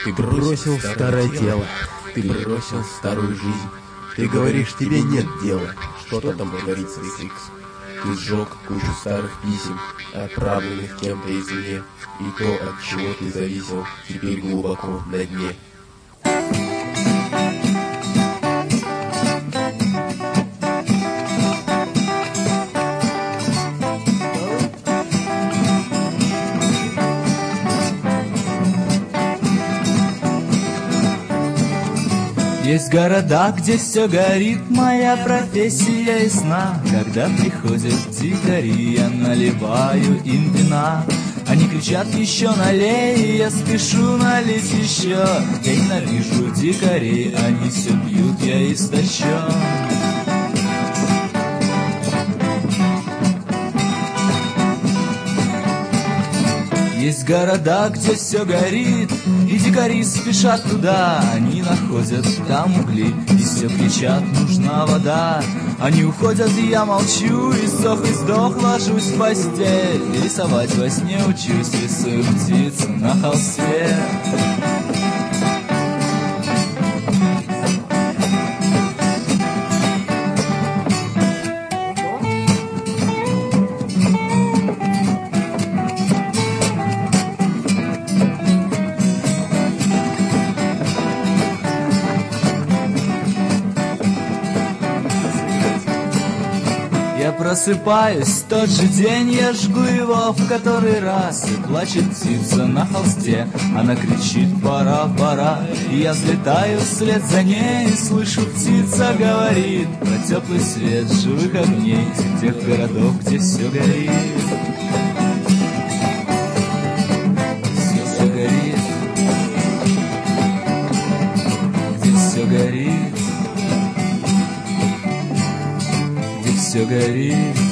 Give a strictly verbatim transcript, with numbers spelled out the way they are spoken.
Ты бросил старое тело, ты бросил старую жизнь. Ты говоришь, тебе нет дела, что там говорится в X. Ты сжег кучу старых писем, отправленных кем-то извне, и то, от чего ты зависел, теперь глубоко на дне. Есть города, где все горит, моя профессия ясна. Когда приходят дикари, я наливаю им вина. Они кричат: еще налей, я спешу налить еще. Я ненавижу дикарей, они все пьют, я истощен. Есть города, где все горит, и дикари спешат туда. Они находят там угли, и все кричат: нужна вода. Они уходят, и я молчу, и сдох, и сдох, ложусь в постель. Рисовать во сне учусь, рисую птиц на холсте. Я просыпаюсь в тот же день, я жгу его в который раз. И плачет птица на холсте, она кричит: пора, пора. И я взлетаю вслед за ней, и слышу, птица говорит про теплый свет живых огней тех городов, где все горит. Все, все горит, где все горит, все горит.